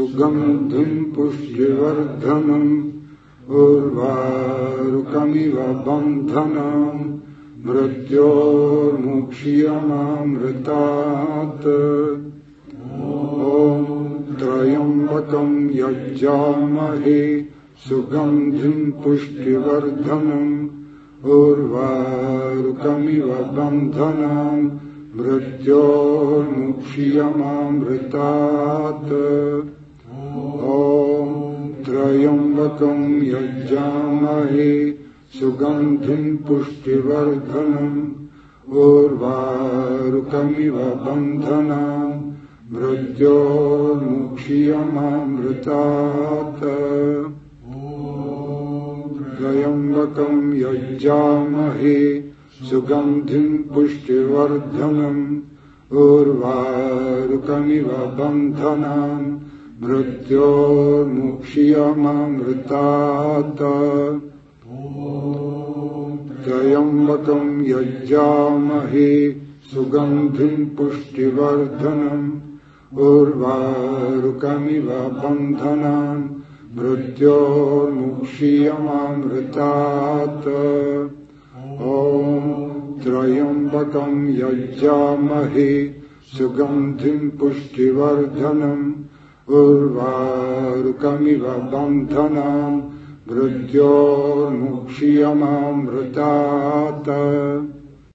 सुगन्धिं पुष्टिवर्धनम् उर्वारुकमिव बन्धनान् मृत्योर्मुक्षीयमामृतात् ॐ त्र्यम्बकं यज्जामहे सुगन्धिं पुष्टिवर्धनम् उर्वारुकमिव बन्धनान् मृत्योर्मुक्षीयमामृतात् ॐ त्र्यम्बकं यज्जामहे सुगन्धिं पुष्टिवर्धनम् उर्वारुकमिव बन्धनान् मृत्योर्मुक्षीयमामृतात् त्र्यम्बकं यज्जामहे सुगन्धिं पुष्टिवर्धनम् उर्वारुकमिव बन्धनान् मृत्योर्मुक्षीयमामृतात् त्र्यम्बकं यज्जामहे सुगन्धिं पुष्टिवर्धनम् उर्वारुकमिव बन्धनान् मृत्योर्मुक्षीयमामृतात् ॐ त्र्यम्बकं यज्जामहे सुगन्धिं पुष्टिवर्धनम् उर्वारुकमिव बन्धनान् मृत्योर्मुक्षीयमामृतात्